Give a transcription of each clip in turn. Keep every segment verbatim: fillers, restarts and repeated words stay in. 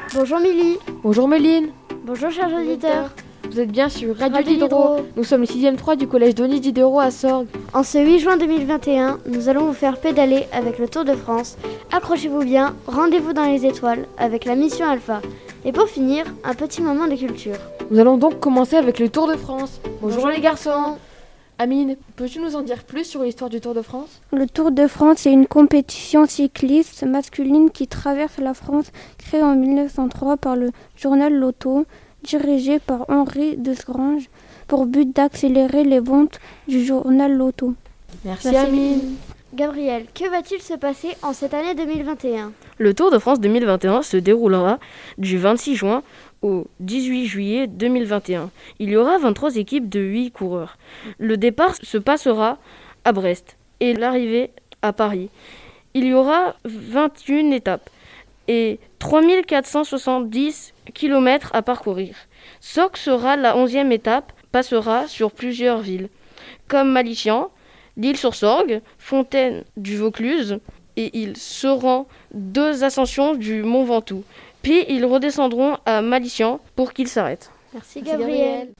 Bonjour Milly. Bonjour Méline. Bonjour chers auditeurs. Vous êtes bien sur Radio, Radio Diderot. Diderot. Nous sommes le sixième trois du collège Denis Diderot à Sorgues. En ce huit juin deux mille vingt et un, nous allons vous faire pédaler avec le Tour de France. Accrochez-vous bien, rendez-vous dans les étoiles avec la mission Alpha. Et pour finir, un petit moment de culture. Nous allons donc commencer avec le Tour de France. Bonjour, Bonjour les garçons. Amine, peux-tu nous en dire plus sur l'histoire du Tour de France ? Le Tour de France est une compétition cycliste masculine qui traverse la France, créée en mille neuf cent trois par le journal L'Auto, dirigé par Henri Desgranges, pour but d'accélérer les ventes du journal L'Auto. Merci, Merci. Amine. Gabriel, que va-t-il se passer en cette année deux mille vingt et un ? Le Tour de France deux mille vingt et un se déroulera du vingt-six juin au dix-huit juillet deux mille vingt et un. Il y aura vingt-trois équipes de huit coureurs. Le départ se passera à Brest et l'arrivée à Paris. Il y aura vingt et une étapes et trois mille quatre cent soixante-dix kilomètres à parcourir. Sorgues sera la onzième étape, passera sur plusieurs villes, comme Malician, l'Isle-sur-Sorgue, Fontaine du Vaucluse, et ils seront deux ascensions du Mont Ventoux. Puis ils redescendront à Malician pour qu'ils s'arrêtent. Merci Merci, Gabriel.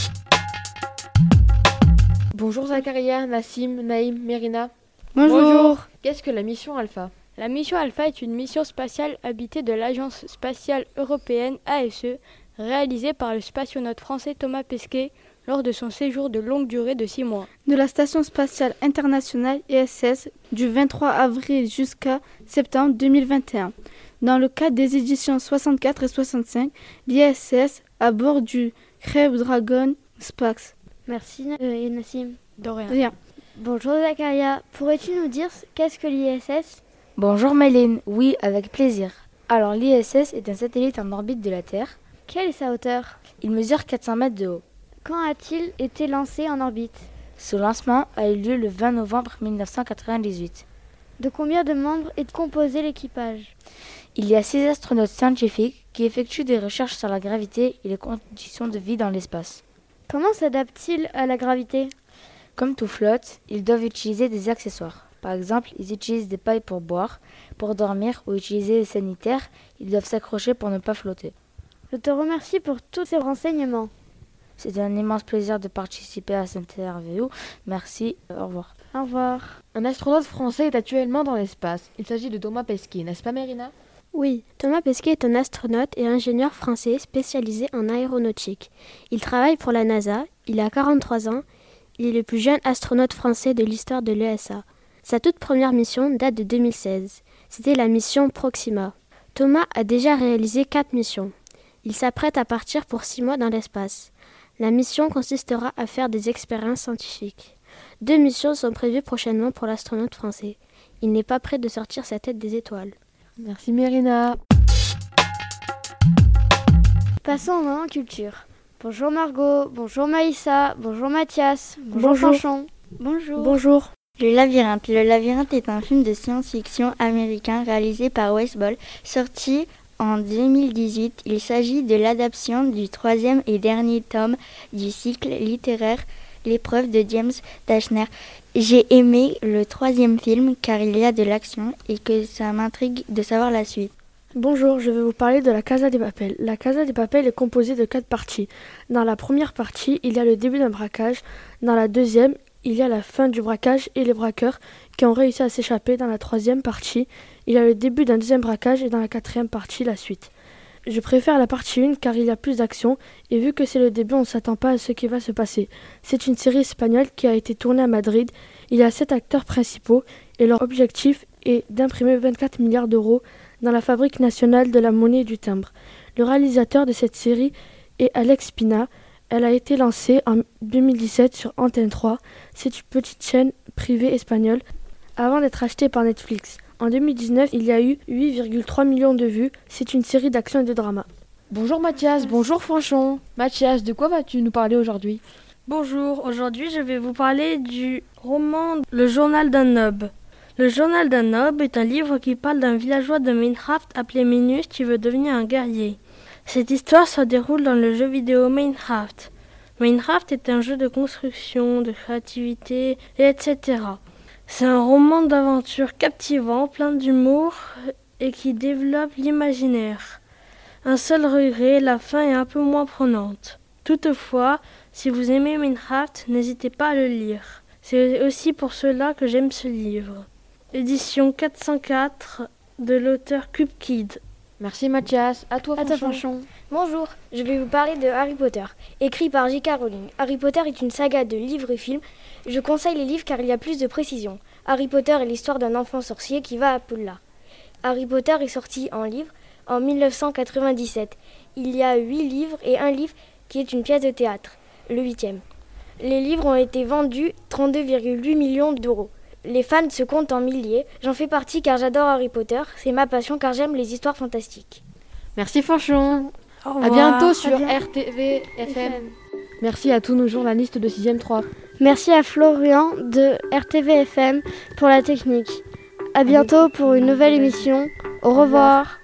Bonjour Zacharia, Nassim, Naïm, Mérina. Bonjour. Qu'est-ce que la mission Alpha ? La mission Alpha est une mission spatiale habitée de l'Agence spatiale européenne A S E, réalisée par le spationaute français Thomas Pesquet lors de son séjour de longue durée de six mois. De la Station spatiale internationale I S S du vingt-trois avril jusqu'à septembre deux mille vingt et un. Dans le cadre des éditions soixante-quatre et soixante-cinq, l'I S S à bord du Crew Dragon Space. Merci euh, Nassim. De rien. Rien. Bonjour Zacharia, pourrais-tu nous dire qu'est-ce que l'I S S ? Bonjour Méline, oui, avec plaisir. Alors l'I S S est un satellite en orbite de la Terre. Quelle est sa hauteur ? Il mesure quatre cents mètres de haut. Quand a-t-il été lancé en orbite ? Ce lancement a eu lieu le vingt novembre mille neuf cent quatre-vingt-dix-huit. De combien de membres est composé l'équipage ? Il y a six astronautes scientifiques qui effectuent des recherches sur la gravité et les conditions de vie dans l'espace. Comment s'adapte-t-il à la gravité ? Comme tout flotte, ils doivent utiliser des accessoires. Par exemple, ils utilisent des pailles pour boire, pour dormir ou utiliser les sanitaires. Ils doivent s'accrocher pour ne pas flotter. Je te remercie pour tous ces renseignements. C'est un immense plaisir de participer à cette interview. Merci, au revoir. Au revoir. Un astronaute français est actuellement dans l'espace. Il s'agit de Thomas Pesquet, n'est-ce pas Mérina ? Oui, Thomas Pesquet est un astronaute et ingénieur français spécialisé en aéronautique. Il travaille pour la NASA, il a quarante-trois ans, il est le plus jeune astronaute français de l'histoire de l'E S A. Sa toute première mission date de deux mille seize. C'était la mission Proxima. Thomas a déjà réalisé quatre missions. Il s'apprête à partir pour six mois dans l'espace. La mission consistera à faire des expériences scientifiques. Deux missions sont prévues prochainement pour l'astronaute français. Il n'est pas prêt de sortir sa tête des étoiles. Merci Mérina. Passons au moment culture. Bonjour Margot, bonjour Maïssa, bonjour Mathias, bonjour, Bonjour. Fanchon. Bonjour. Bonjour. Le Labyrinthe. Le Labyrinthe est un film de science-fiction américain réalisé par Wes Ball, sorti en deux mille dix-huit. Il s'agit de l'adaptation du troisième et dernier tome du cycle littéraire L'épreuve de James Dashner. J'ai aimé le troisième film car il y a de l'action et que ça m'intrigue de savoir la suite. Bonjour, je vais vous parler de la Casa de Papel. La Casa de Papel est composée de quatre parties. Dans la première partie, il y a le début d'un braquage. Dans la deuxième, il y a la fin du braquage et les braqueurs qui ont réussi à s'échapper. Dans la troisième partie, il y a le début d'un deuxième braquage et dans la quatrième partie, la suite. Je préfère la partie un car il y a plus d'action et vu que c'est le début, on ne s'attend pas à ce qui va se passer. C'est une série espagnole qui a été tournée à Madrid. Il y a sept acteurs principaux et leur objectif est d'imprimer vingt-quatre milliards d'euros dans la Fabrique nationale de la monnaie et du timbre. Le réalisateur de cette série est Alex Pina. Elle a été lancée en deux mille dix-sept sur Antenne trois. C'est une petite chaîne privée espagnole avant d'être achetée par Netflix. En deux mille dix-neuf, il y a eu huit virgule trois millions de vues. C'est une série d'action et de drama. Bonjour Mathias, bonjour Fanchon. Mathias, de quoi vas-tu nous parler aujourd'hui ? Bonjour, aujourd'hui je vais vous parler du roman Le journal d'un noble. Le journal d'un noble est un livre qui parle d'un villageois de Minecraft appelé Minus qui veut devenir un guerrier. Cette histoire se déroule dans le jeu vidéo Minecraft. Minecraft est un jeu de construction, de créativité, et cetera. C'est un roman d'aventure captivant, plein d'humour et qui développe l'imaginaire. Un seul regret, la fin est un peu moins prenante. Toutefois, si vous aimez Minecraft, n'hésitez pas à le lire. C'est aussi pour cela que j'aime ce livre. Édition quatre cent quatre de l'auteur Cube Kid. Merci Mathias, à toi À toi, Fanchon. Fanchon. Bonjour, je vais vous parler de Harry Potter, écrit par J K Rowling. Harry Potter est une saga de livres et films. Je conseille les livres car il y a plus de précision. Harry Potter est l'histoire d'un enfant sorcier qui va à Poudlard. Harry Potter est sorti en livre en mille neuf cent quatre-vingt-dix-sept. Il y a huit livres et un livre qui est une pièce de théâtre, le huitième. Les livres ont été vendus trente-deux virgule huit millions d'euros. Les fans se comptent en milliers. J'en fais partie car j'adore Harry Potter. C'est ma passion car j'aime les histoires fantastiques. Merci Fanchon. Au À revoir. bientôt sur À bien- R T V F M. Merci à tous nos journalistes de sixième trois. Merci à Florian de R T V F M pour la technique. À bientôt pour une nouvelle émission. Au revoir.